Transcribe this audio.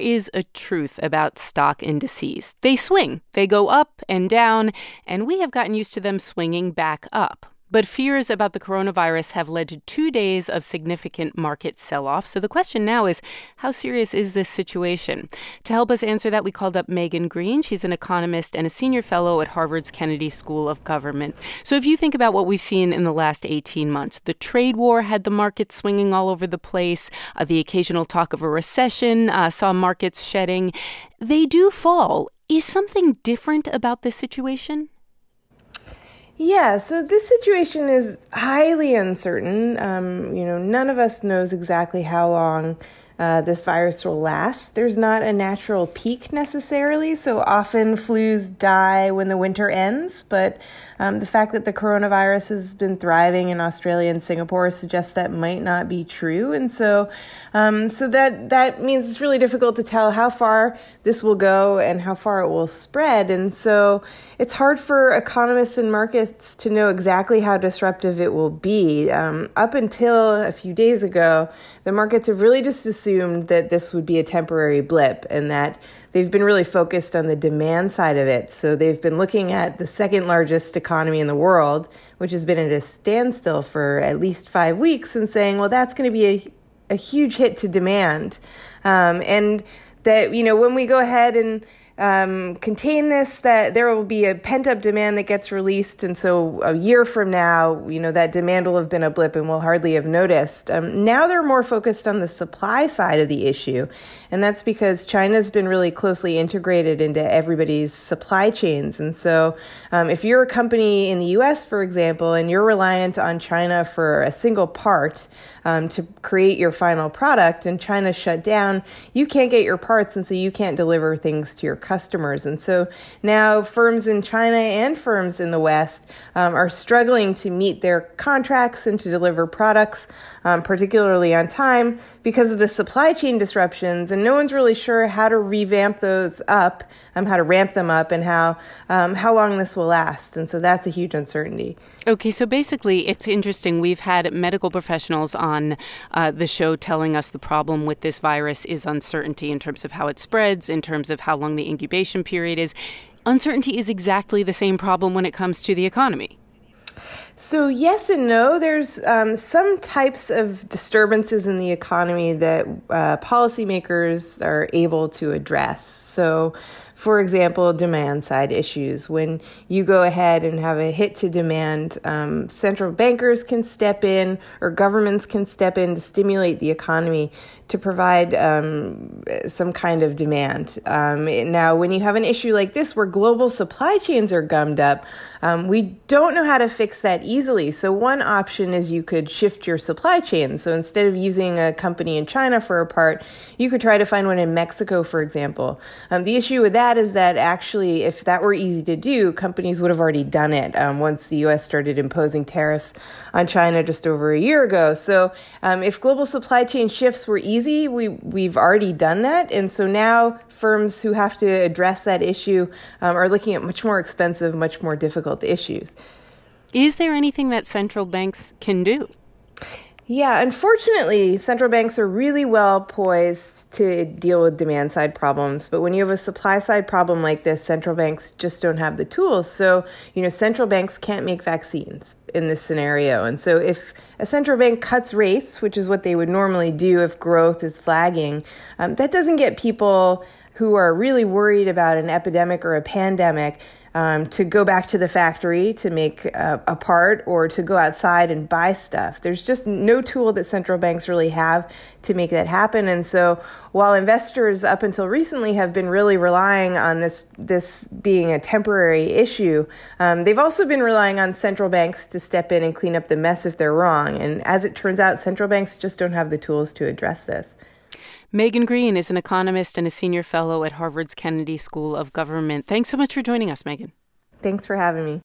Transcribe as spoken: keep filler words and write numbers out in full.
is a truth about stock indices. They swing. They go up and down, and we have gotten used to them swinging back up. But fears about the coronavirus have led to two days of significant market sell-off. So the question now is, how serious is this situation? To help us answer that, we called up Megan Green. She's an economist and a senior fellow at Harvard's Kennedy School of Government. So if you think about what we've seen in the last eighteen months, the trade war had the markets swinging all over the place. Uh, the occasional talk of a recession uh, saw markets shedding. They do fall. Is something different about this situation? Yeah, so this situation is highly uncertain. Um, you know, none of us knows exactly how long uh, this virus will last. There's not a natural peak necessarily, so often flus die when the winter ends, but um, the fact that the coronavirus has been thriving in Australia and Singapore suggests that might not be true. And so um, so that, that means it's really difficult to tell how far this will go and how far it will spread. And so it's hard for economists and markets to know exactly how disruptive it will be. Um, up until a few days ago, the markets have really just assumed that this would be a temporary blip and that they've been really focused on the demand side of it. So they've been looking at the second largest economy in the world, which has been at a standstill for at least five weeks, and saying, well, that's going to be a, a huge hit to demand. Um, and that, you know, when we go ahead and Um, contain this, that there will be a pent-up demand that gets released. And so a year from now, you know, that demand will have been a blip and we'll hardly have noticed. Um, now they're more focused on the supply side of the issue. And that's because China's been really closely integrated into everybody's supply chains. And so um, if you're a company in the U S, for example, and you're reliant on China for a single part um, to create your final product and China shut down, you can't get your parts. And so you can't deliver things to your customers. And so now firms in China and firms in the West um, are struggling to meet their contracts and to deliver products, um, particularly on time, because of the supply chain disruptions. And no one's really sure how to revamp those up, um, how to ramp them up, and how um, how long this will last. And so that's a huge uncertainty. Okay, so basically, it's interesting. We've had medical professionals on uh, the show telling us the problem with this virus is uncertainty in terms of how it spreads, in terms of how long the incubation period is. Uncertainty is exactly the same problem when it comes to the economy. So yes and no. There's um, some types of disturbances in the economy that uh, policymakers are able to address. So, for example, demand side issues. When you go ahead and have a hit to demand, um, central bankers can step in or governments can step in to stimulate the economy to provide um, some kind of demand. Um, now, when you have an issue like this where global supply chains are gummed up, um, we don't know how to fix that easily. So one option is you could shift your supply chain. So instead of using a company in China for a part, you could try to find one in Mexico, for example. Um, the issue with that is that actually, if that were easy to do, companies would have already done it um, once the U S started imposing tariffs on China just over a year ago. So um, if global supply chain shifts were easy, we, we've already done that. And so now firms who have to address that issue um, are looking at much more expensive, much more difficult issues. Is there anything that central banks can do? Yeah, unfortunately, central banks are really well poised to deal with demand side problems. But when you have a supply side problem like this, central banks just don't have the tools. So, you know, central banks can't make vaccines in this scenario. And so if a central bank cuts rates, which is what they would normally do if growth is flagging, um, that doesn't get people who are really worried about an epidemic or a pandemic Um, to go back to the factory to make uh, a part or to go outside and buy stuff. There's just no tool that central banks really have to make that happen. And so while investors up until recently have been really relying on this this being a temporary issue, um, they've also been relying on central banks to step in and clean up the mess if they're wrong. And as it turns out, central banks just don't have the tools to address this. Megan Green is an economist and a senior fellow at Harvard's Kennedy School of Government. Thanks so much for joining us, Megan. Thanks for having me.